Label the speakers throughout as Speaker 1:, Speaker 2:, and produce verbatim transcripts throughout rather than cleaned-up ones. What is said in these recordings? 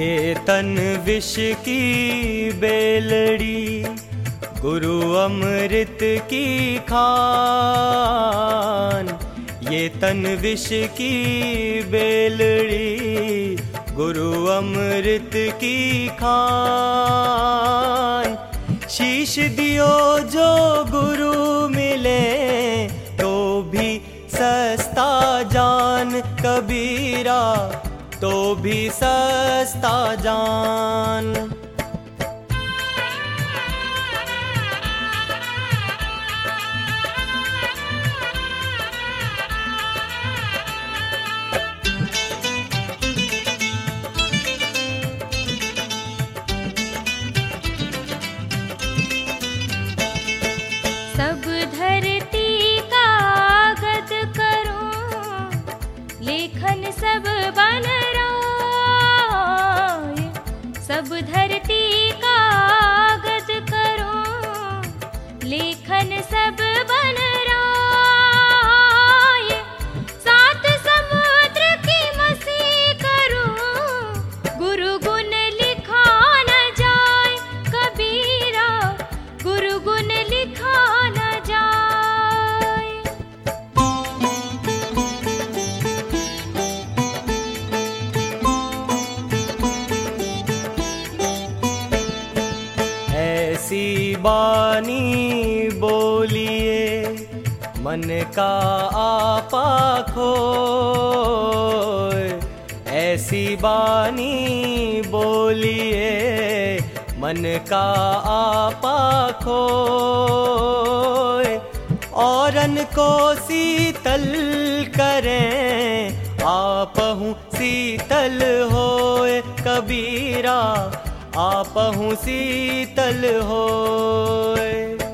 Speaker 1: ये तन विष की बेलड़ी, गुरु अमृत की खान। ये तन विष की बेलड़ी, गुरु अमृत की खान। शीश दियो जो गुरु मिले, तो भी सस्ता जान कबीरा, तो भी सस्ता जान।
Speaker 2: सब धरती कागज करूं, लेखन सब बन राय। सब धरती कागज करूं, लेखन सब बन राय। सात समुद्र की मसी करूं, गुरु गुण लिखा न जाए कबीरा, गुरु गुण लिखा न जाए।
Speaker 1: ऐसी बानी बोलिए, मन का आपा खोए। ऐसी बानी बोलिए, मन का आपा खोए। औरन को शीतल करें, आपहु शीतल होए कबीरा, आपहु शीतल होए।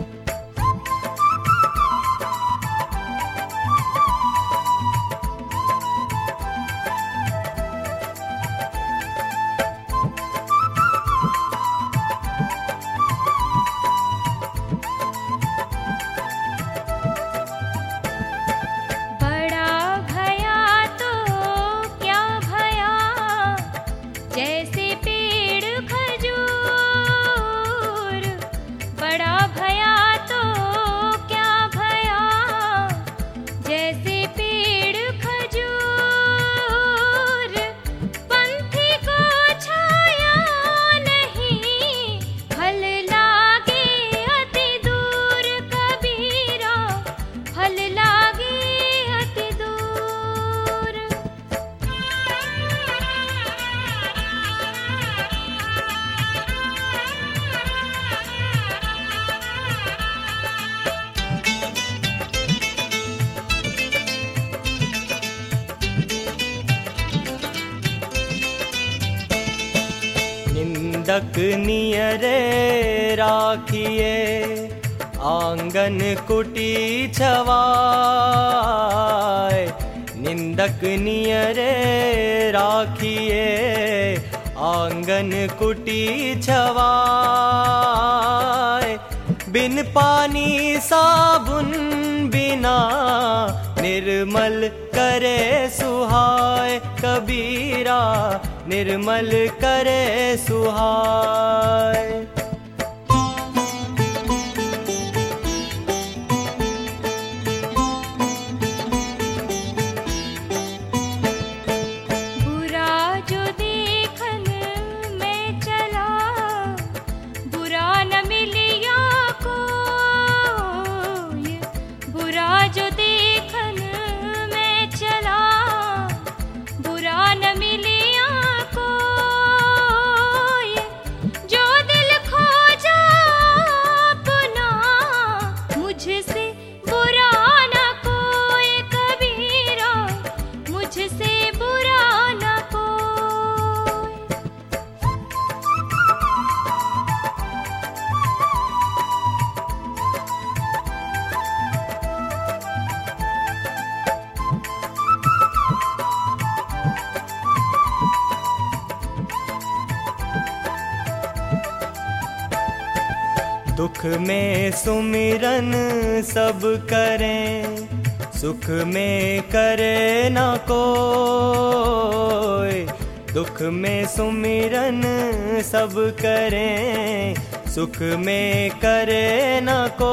Speaker 2: बड़ा भया तो क्या भया, जैसे पेड़ खजूर। बड़ा भया तो क्या भया, जैसे पेड़ खजूर। पंथी को छाया नहीं, फल लागे अति दूर कबीरा, फल लागे अति दूर।
Speaker 1: निंदक नियरे राखिए, आंगन कुटी छवाए। निंदक नियरे राखिए, आंगन कुटी छवाए। बिन पानी साबुन बिना, निर्मल करे सुहाए कबीरा, निर्मल करे सुहाए।
Speaker 2: बुरा जो देखन में चला, बुरा न मिलिया कोई। बुरा जो देखन में चला, बुरा न मिलिया कोई। जो दिल खोजा अपना, मुझसे बुरा न कोई कबीरा, मुझसे बुरा न कोई।
Speaker 1: दुख में सुमिरन सब करें, सुख में करे न कोई। दुख में सुमिरन सब करें, सुख में करे न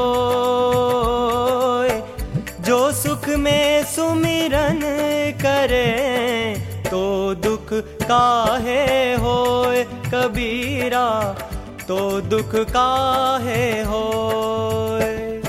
Speaker 1: कोय। जो सुख में सुमिरन करे, तो दुख काहे होय कबीरा, तो दुख काहे होय।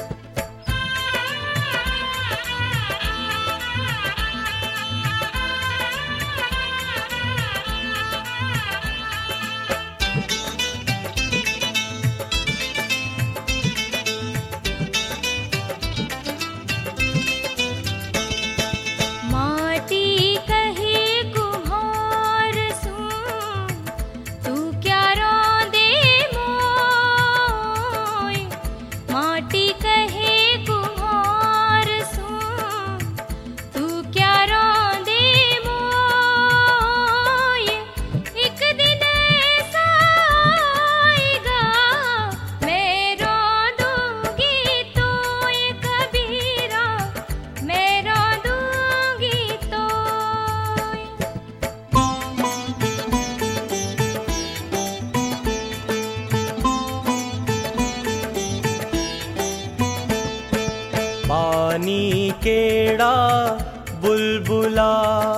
Speaker 1: पानी केड़ा बुलबुला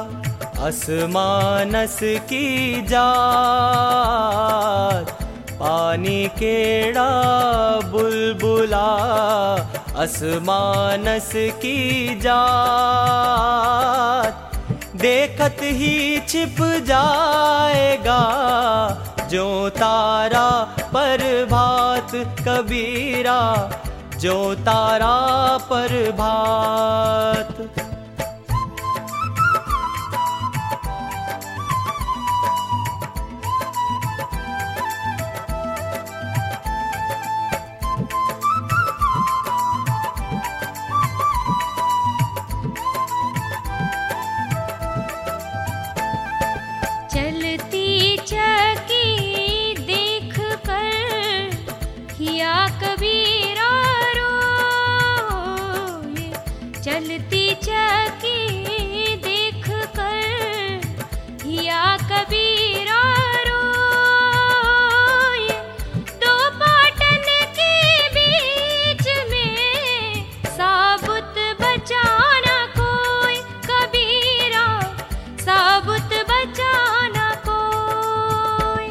Speaker 1: असमानस की जात, पानी केड़ा बुलबुला असमानस की जात। देखत ही छिप जाएगा जो तारा प्रभात कबीरा, जो तारा प्रभात।
Speaker 2: चलती चकी देख कर हिया कबीरा रोए, चलती चकी देख कर हिया कबीरा रोए। दो पाटन के बीच में साबुत बचाना कोई कबीरा, साबुत बचाना कोई।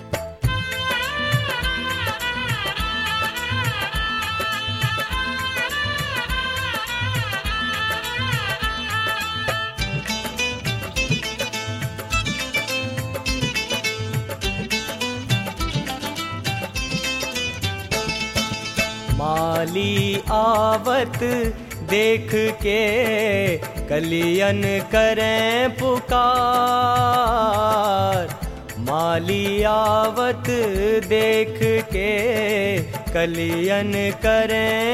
Speaker 1: माली आवत देख के कलियन करें पुकार, माली आवत देख के कलियन करें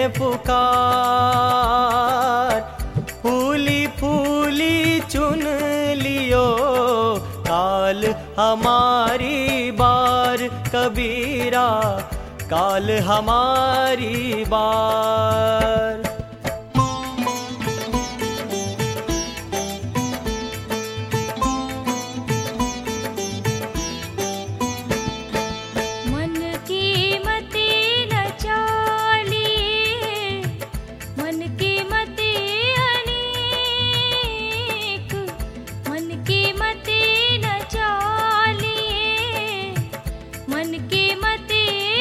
Speaker 1: पुकार। फूली फूली चुन लियो काल हमारी बार कबीरा, काल हमारी बार।
Speaker 2: मन की मति न चालिए, मन की मति अनेक, मन की मति न चालिए, मन की मति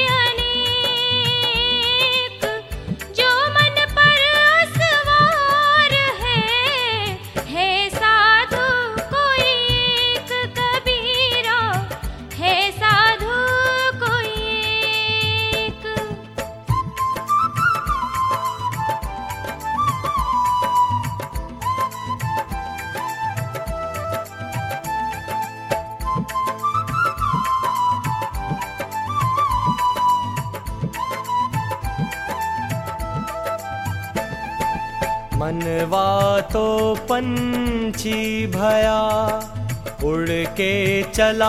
Speaker 1: मनवा तो पंछी भया उड़ के चला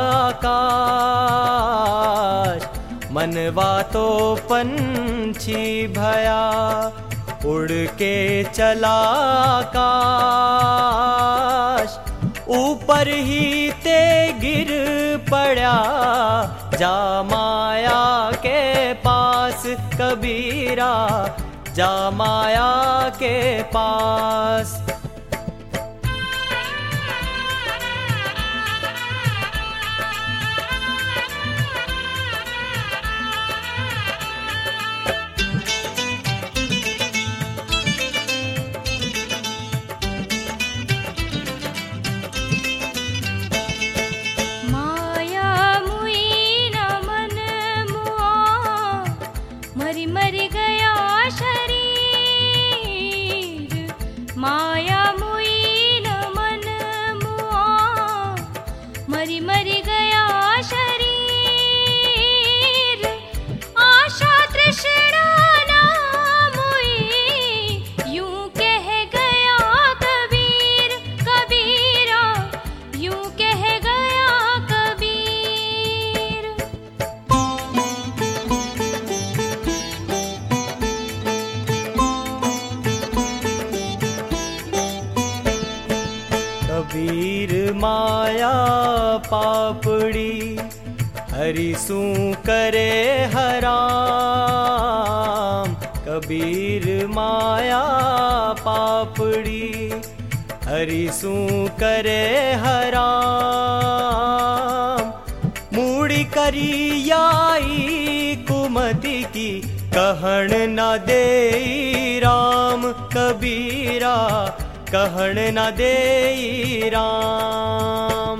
Speaker 1: आकाश, मनवा तो पंछी भया उड़ के चला आकाश। ऊपर ही ते गिर पड़ा जा माया के पास कबीरा, जा माया के पास।
Speaker 2: मरी गया शरीर, माया मुई न मन मुआ, मरी मरी गया शरीर। आशा तृष्णा ना मुई, यूं कह गया कबीर, कबीरा यूं कह गया कबीर।
Speaker 1: कबीर माया पापड़ी हरिसू करे हराम, कबीर माया पापड़ी हरिसू करे हराम। मूड़ी करियाई कुमति की कहण न दे राम, कबीरा कहण न दे राम।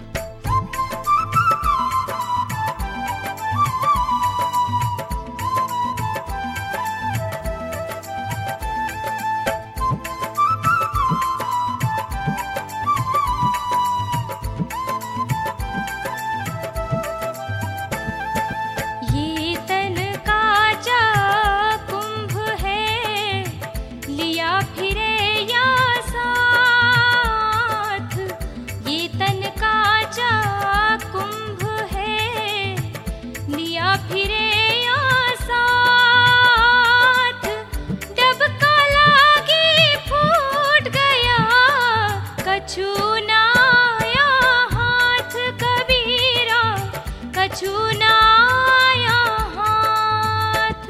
Speaker 2: ये तन काचा कुंभ है, लिया फिरे या साथ। ये तन काचा कुंभ है, लिया फिरे या साथ। डबका लागी फूट गया, कछु ना आया हाथ, कबीरा कछु ना आया हाथ।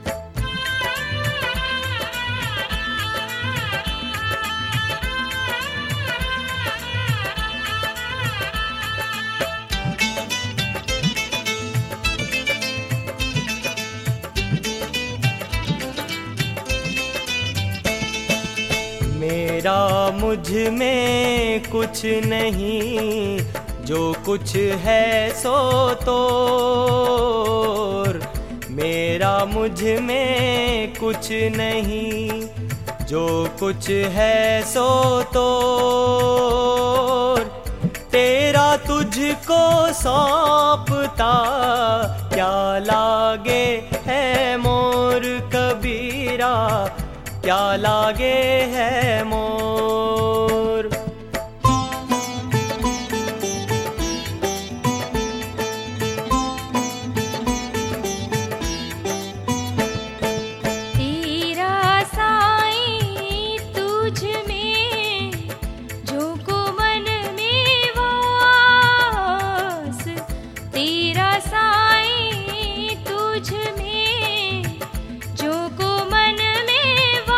Speaker 1: मेरा मुझ में कुछ नहीं, जो कुछ है सो तोर। मेरा मुझ में कुछ नहीं, जो कुछ है सो तोर। तेरा तुझको सौंपता क्या लागे है मोर, कबीरा क्या लागे है मोर।
Speaker 2: तेरा साईं तुझ में, जो को मन में वास। तेरा साईं तुझ में, जो को मन में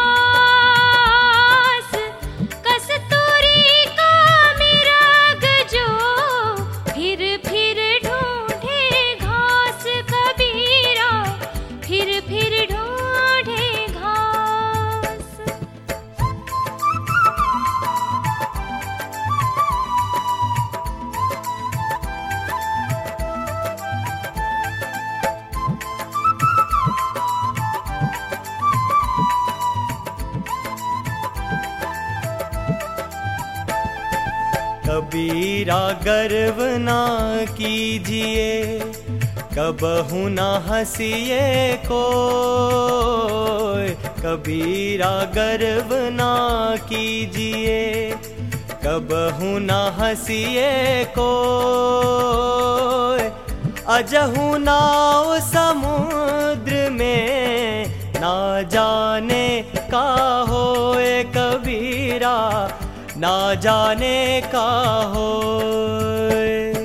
Speaker 2: वास। कस्तूरी का मिराग जो फिर फिर ढूंढे घास, कबीरा फिर फिर ढूंढे घास।
Speaker 1: कबीरा गर्व ना कीजिए, कबहु न हंसिए कोय। कबीरा गर्व ना कीजिए, कबहु न हंसिए कोय। अजहु नाव समुद्र में, ना जाने का होए कबीरा ना जाने का होए।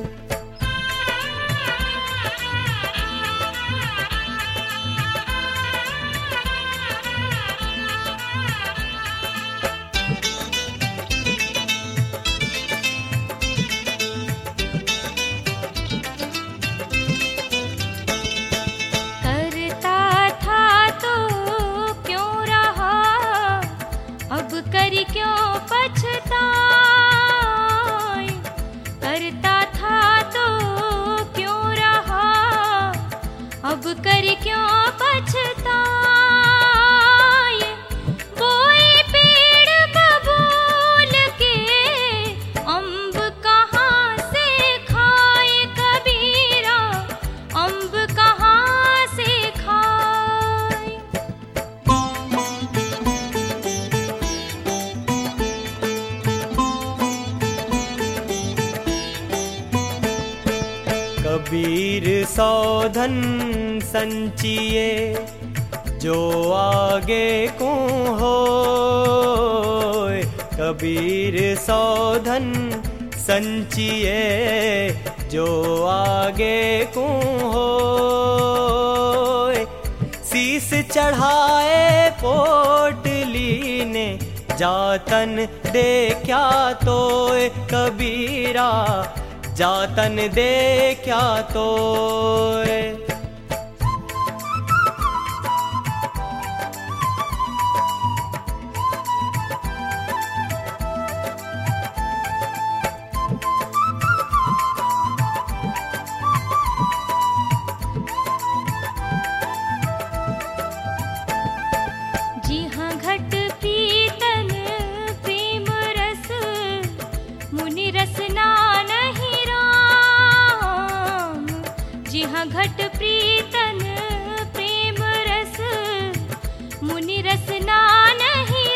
Speaker 2: क्यों पछताए, करता था तो क्यों रहा, अब कर क्यों पछताए। बोए पेड़ बबूल के अम्ब कहाँ से खाए कबीरा, अम्ब कहाँ से खाए।
Speaker 1: कबीर सौधन संचिए जो आगे को होए, कबीर सौधन संचिए जो आगे को होए। शीस चढ़ाए पोटली ने जातन दे क्या तोए, कबीरा जातन दे क्या तोए।
Speaker 2: जी हाँ घट पीतल प्रेम रस, मुनि रसना नहीं राम। जी हाँ घट प्रीतन प्रेम रस, मुनि रसना नहीं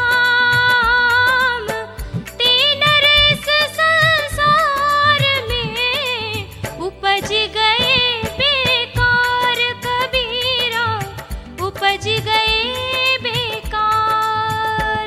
Speaker 2: राम। तीन रस संसार में उपज गए बेकार कबीरा, उपज गए बेकार।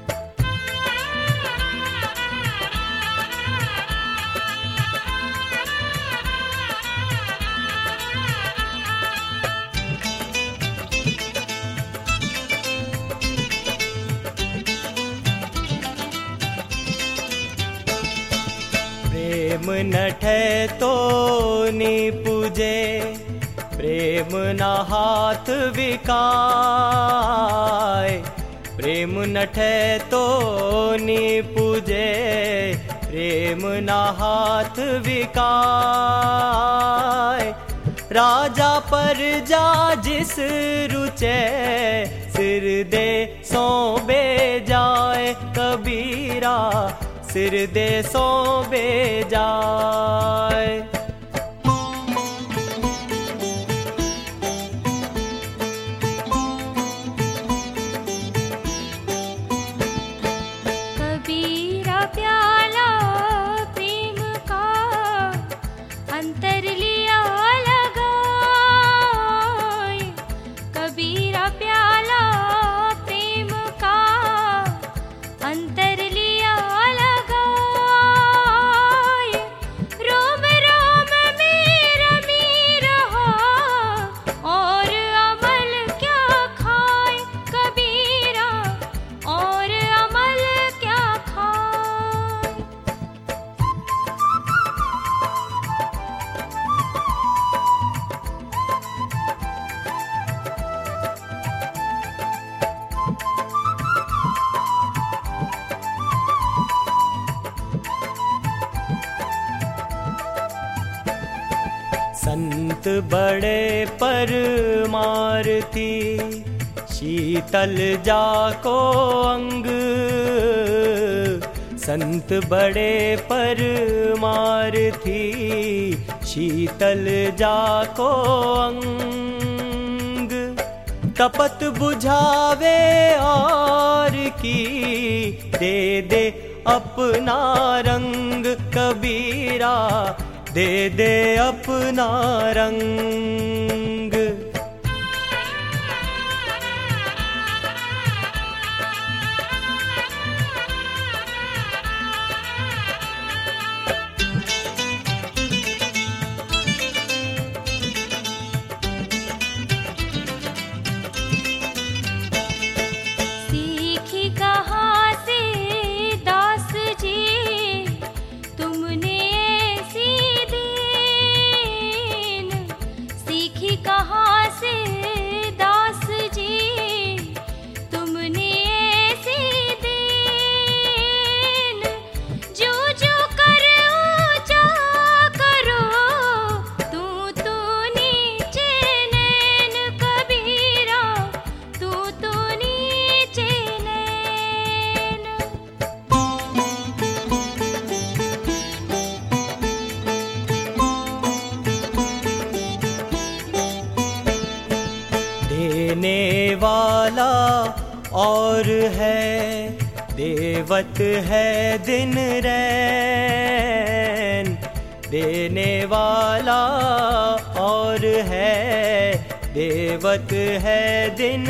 Speaker 1: प्रेम नठे तो निपुजे, प्रेम न हाथ विकाए। प्रेम नठे तो निपुजे, प्रेम न हाथ विकाए। राजा पर जा जिस रुचे, सिर दे सौंबे जाए कबीरा, सिर दे सौंबे जाए।
Speaker 2: कबीरा प्याला प्रेम का अंतर लिया लगाए, कबीरा प्याला प्रेम का अंतर लिया लगाए। रोम रोम में रमी रहा और अमल क्या खाए कबीरा, और अमल क्या खाए।
Speaker 1: संत बड़े परमार्थी, शीतल जाको अंग। संत बड़े परमार्थी, शीतल जाको अंग। तपत बुझावे और की दे दे अपना रंग कबीरा, दे दे अपना रंग। और है देवत है दिन रैन, देने वाला और है देवत है दिन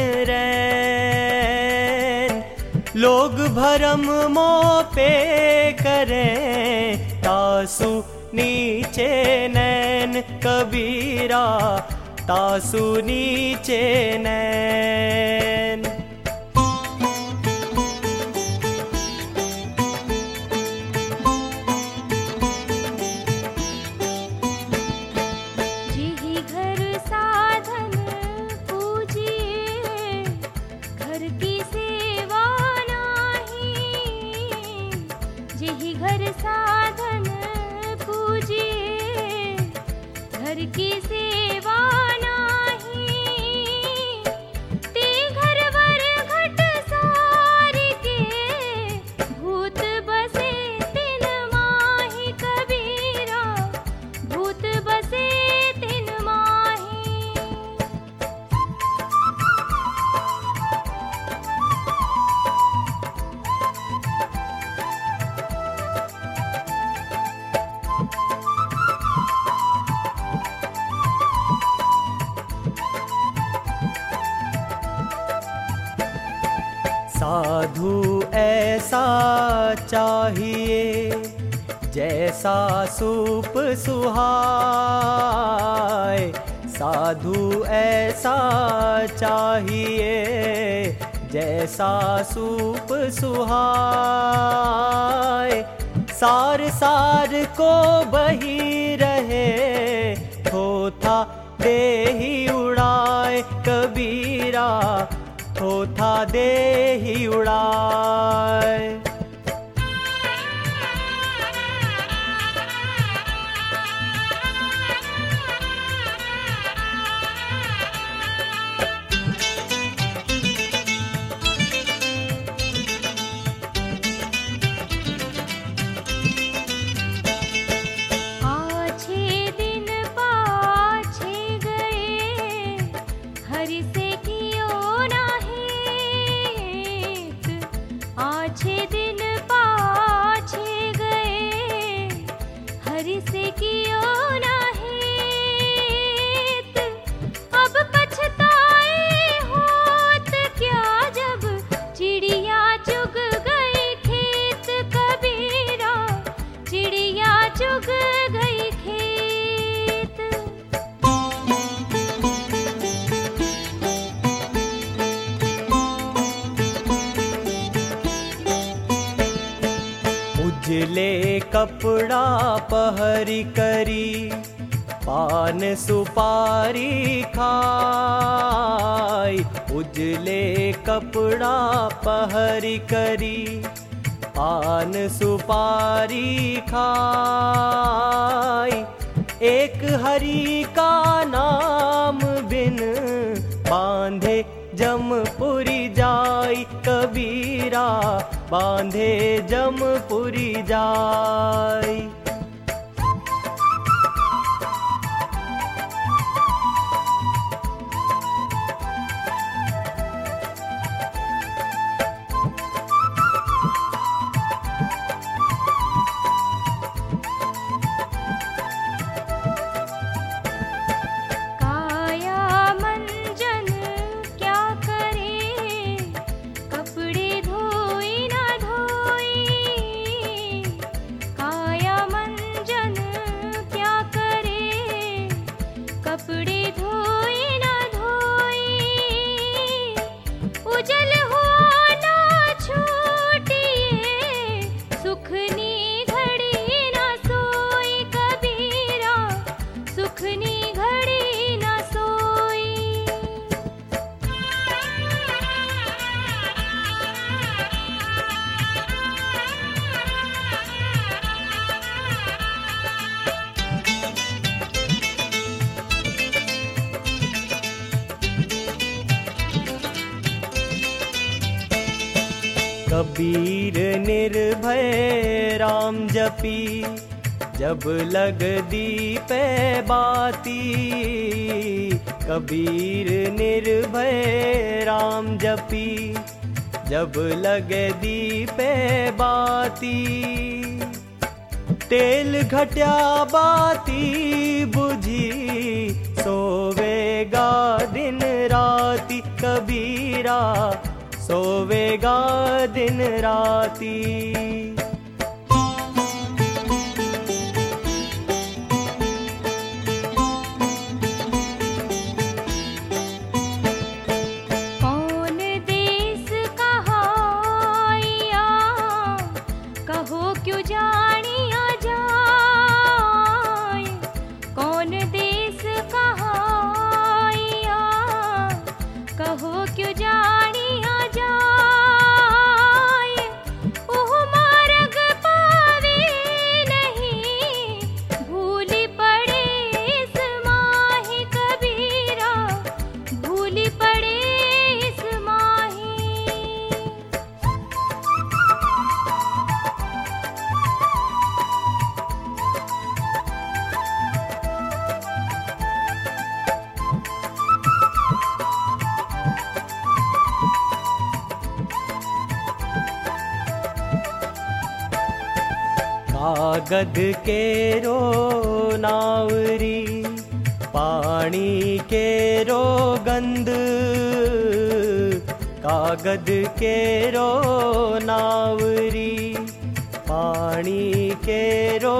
Speaker 1: रैन। लोग भरम मोह पे करें तासु नीचे नैन, कबीरा तासु नीचे नैन।
Speaker 2: साधन पूजिए, घर की सेवा नाही, ते घर वर घट सारी के, भूत बसे तिन माही, कबीरा भूत बसे तिन माही।
Speaker 1: साधु ऐसा चाहिए जैसा सूप सुहाए, साधु ऐसा चाहिए जैसा सूप सुहाए। सार सार को बही रहे, थोथा दे ही उड़ाए, कबीरा थोथा दे ही उड़ाए। उजले कपड़ा पहरी करी, पान सुपारी खाई। उजले कपड़ा पहरी करी, पान सुपारी खाई। एक हरि का नाम बिन बांधे जमपुरी जाई, कबीरा बांधे जमपुरी जाई। कबीर निर्भय राम जपी, जब लग दीपे बाती। कबीर निर्भय राम जपी, जब लगे दीपे बाती। तेल घट्या बाती बुझी सोवेगा दिन राती कबीरा, सोवेगा दिन राती। कागद के रो नावरी, पानी के रो गंध। कागद के रो नावरी, पानी के रो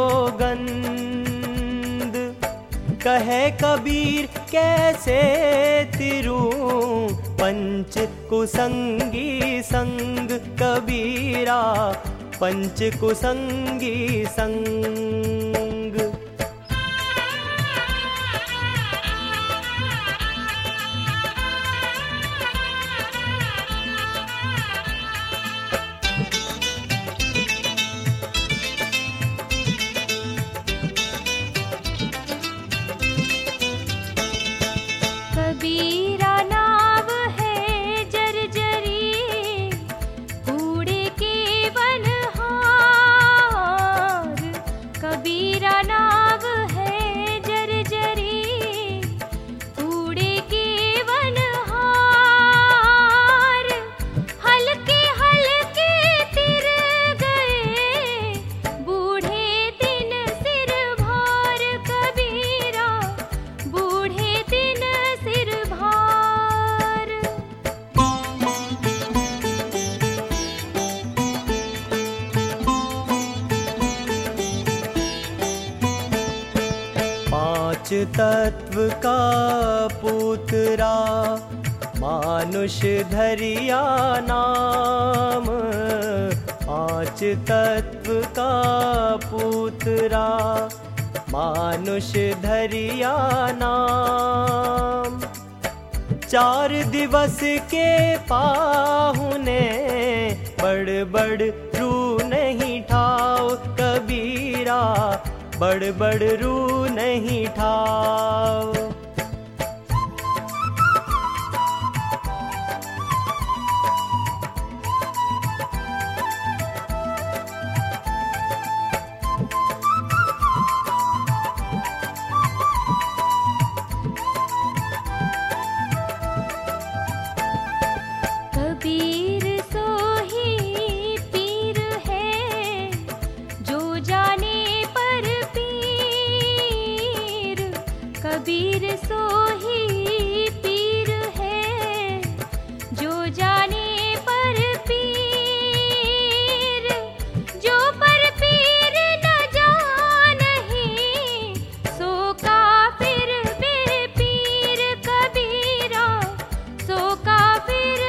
Speaker 1: गंध। कहे कबीर कैसे तिरू पंच कुसंगी संग कबीरा, पंच कुसंगी संग।
Speaker 2: कबीरा नाव है जर्जरी, कूड़े के बनहार। कबीरा नाव है जर्जरी, कूड़े के बनहार। हल्के हल्के तिर गए, बूढ़े दिन सिर भार कबीरा, बूढ़े दिन सिर भार।
Speaker 1: पांच तत्व का पुत्रा, मानुष धरिया नाम। पांच तत्व का पुत्रा, मानुष धरिया नाम। चार दिवस के पाहुने, बड़ बड़ रू नहीं ठाओ कबीरा, बड़ बड़ रू नहीं ठाओ।
Speaker 2: कबीर सोही पीर है, जो जाने पर पीर। कबीर सोही पीर है, जो जाने पर पीर। जो पर पीर न जानही, सो काफिर बेपीर कबीरा, सो काफिर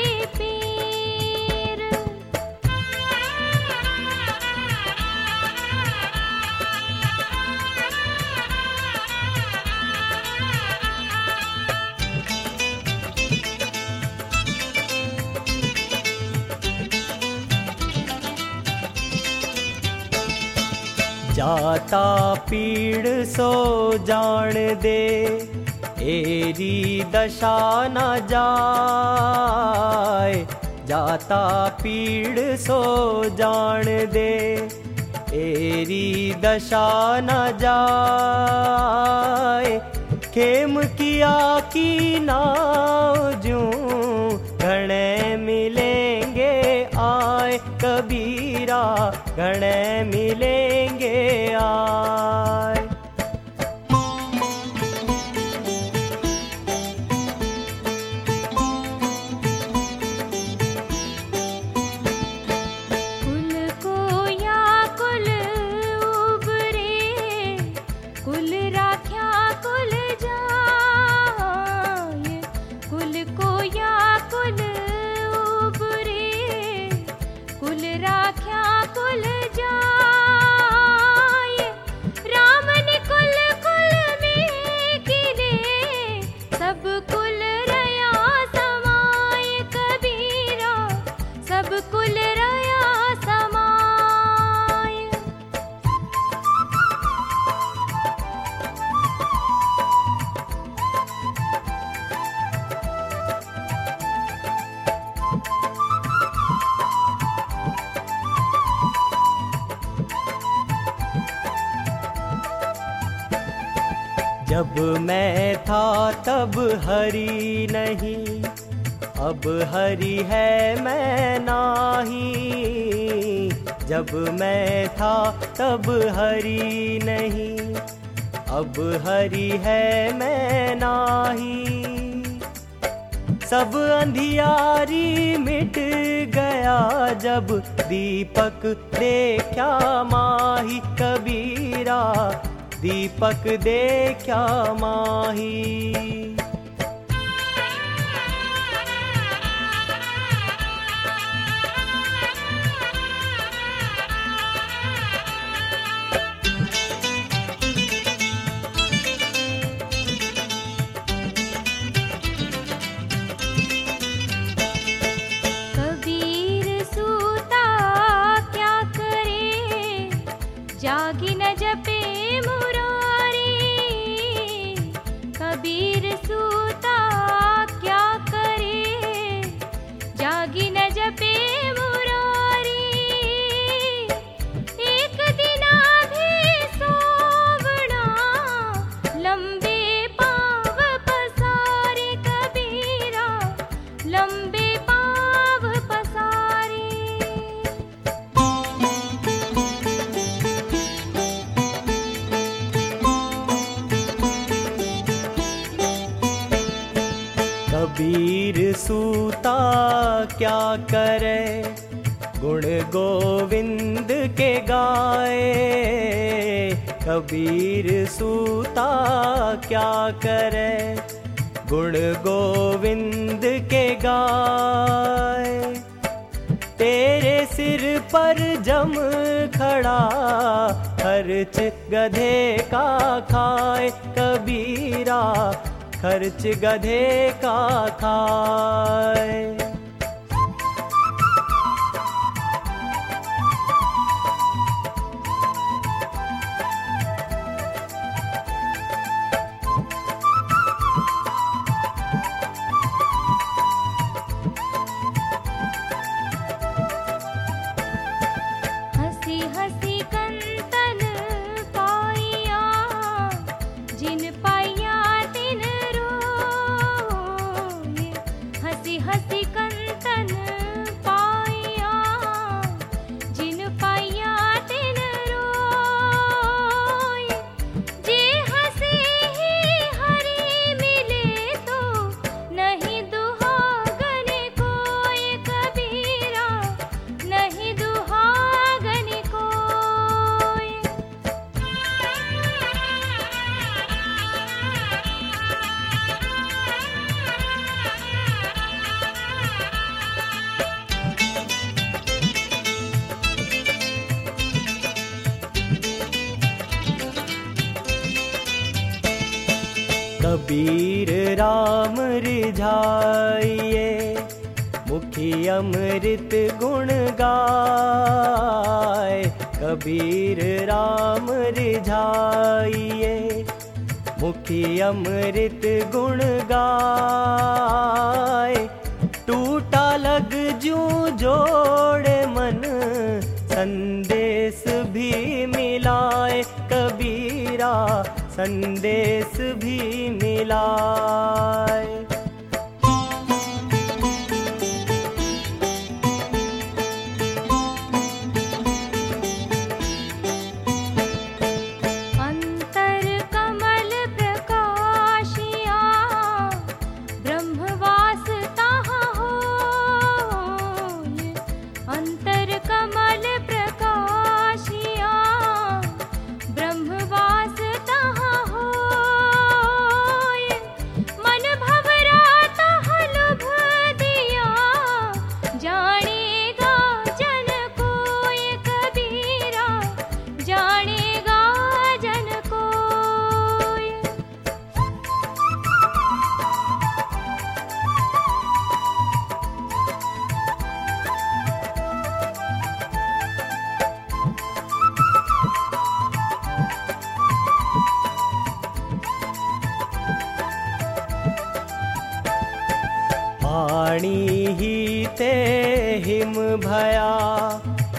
Speaker 2: बेपीर।
Speaker 1: जाता पीड़ सो जान दे, एरी दशा न जाए। जाता पीड़ सो जान दे, एरी दशा न जाए। खेम किया की नाव जूं घणे मिलेंगे कबीरा घणे मिलेंगे आए।
Speaker 2: कुल को या कुल उबरे, कुल राख्या कुल जाए। कुल को या कुल उबरे, कुल राख्या कुल जाए। राम ने कुल कुल में किले, सब कुल रया समाए। कबीरा सब कुल रया समाए।
Speaker 1: जब मैं था तब हरि नहीं, अब हरि है मैं नाही। जब मैं था तब हरि नहीं, अब हरि है मैं नाही। सब अंधियारी मिट गया जब दीपक देखा माही। कबीरा दीपक देखा माही।
Speaker 2: कबीर सूता क्या करे, जागी न जपे मुरारी। कबीर सूता क्या करे, जागी न जपे मुरारी। एक दिना भी सोवना, लंबे पाव पसारे। कबीरा लंबे पाव पसारे।
Speaker 1: कबीर सूता क्या करे, गुण गोविंद के गाए। कबीर सूता क्या करे, गुण गोविंद के गाए। तेरे सिर पर जम खड़ा, खर्च गधे का खाए। कबीरा खर्च गधे का खाए।
Speaker 2: हंसी हंसी कंतन पाइया, जिन पाइया तिन रोए। हंसी हंसी कंतन पाइया, जिन पाइया तिन रोए। जे हंसे ही हरि मिले तो, नहीं दुहागन कोई। कबीरा नहीं दुहागन कोई।
Speaker 1: कबीर राम रिझाइए, मुखी अमृत गुण गाए। कबीर राम रिझाइए, मुखी अमृत गुण गाए। टूटा लग जूं जोड़े मन, संदेश भी मिलाए। कबीरा संदेश भी मिलाए।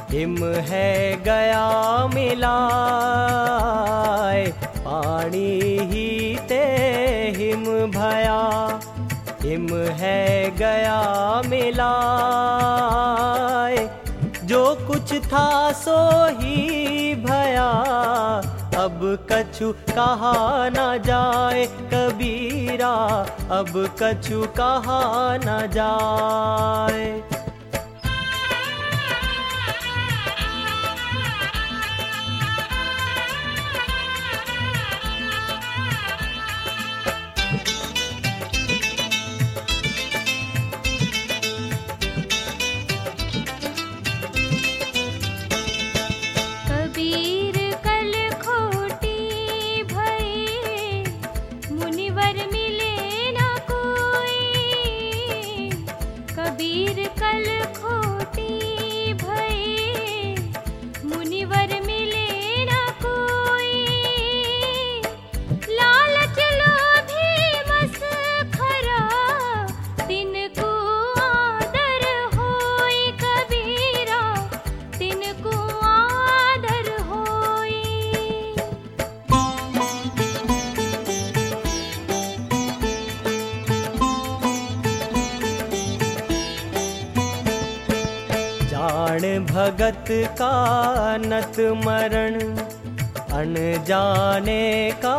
Speaker 1: हिम है गया मिलाए, पानी ही ते हिम भया। हिम है गया मिलाए, जो कुछ था सो ही भया। अब कछु कहा न जाए कबीरा, अब कछु कहा न जाए। भगत का नत मरण, अनजाने का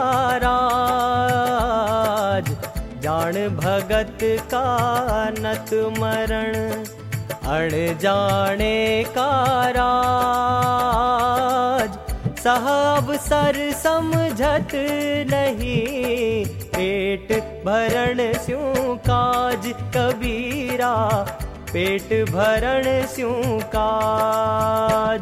Speaker 1: राज। जान भगत का नत मरण, अनजाने का राज। साहब सर समझत नहीं, पेट भरण स्यों काज कबीरा, पेट भरण स्यों काज।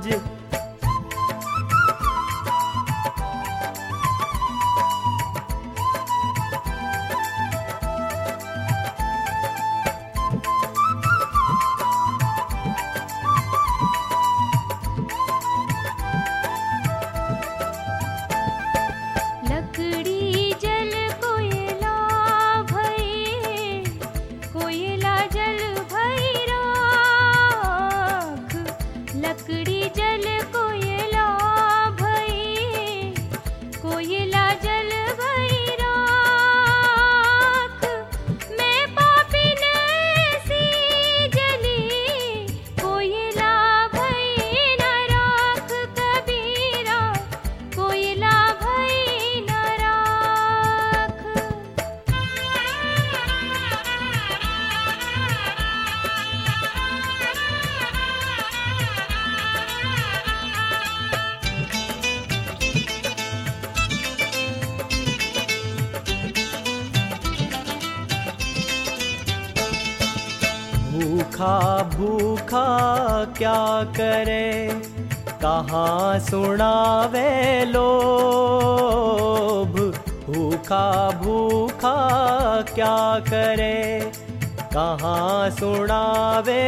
Speaker 1: भूखा भूखा क्या करे, कहाँ सुनावे लोभ। भूखा भूखा क्या करे, कहाँ सुनावे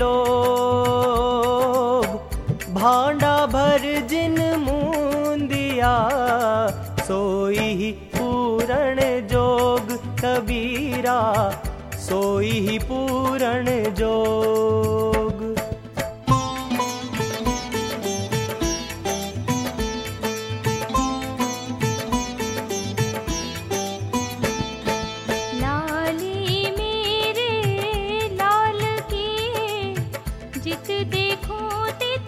Speaker 1: लोभ। भांडा भर जिन मूंदिया, सोई ही पूरण जोग कबीरा, सोई ही पूरण जोग।
Speaker 2: लाली मेरे लाल की, जित देखो तित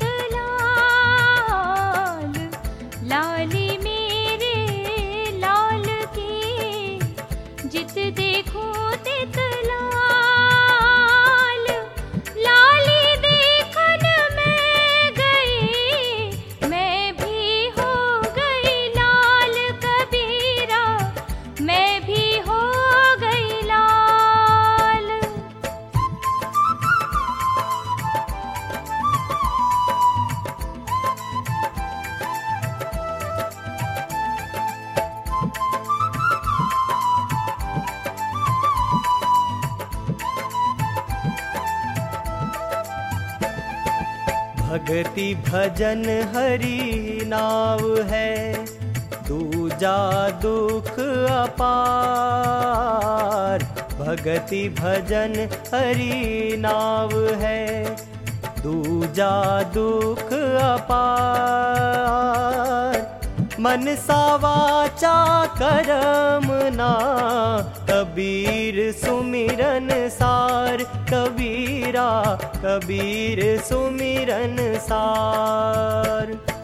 Speaker 2: लाल। लाली मेरे लाल की, जित देखो तित लाल। लाली देखन में गई, मैं भी हो गई लाल कबीरा, मैं भी हो गई लाल।
Speaker 1: भगति भजन हरि नाव है, दूजा दुख अपार। भगति भजन हरि नाव है, दूजा दुख अपार। मनसा वाचा करम ना, कबीर सुमिरन सार। कबीरा कबीर सुमिरन सार।